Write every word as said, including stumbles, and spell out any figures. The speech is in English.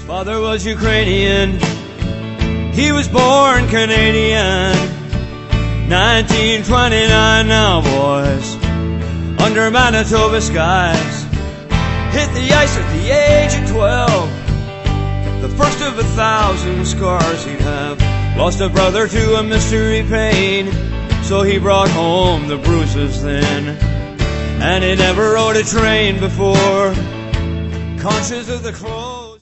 Father was Ukrainian, he was born Canadian. nineteen twenty-nine now, boys, under Manitoba skies. Hit the ice at the age of twelve, the first of a thousand scars he'd have. Lost a brother to a mystery pain, so he brought home the bruises then. And he never rode a train before, conscious of the clothes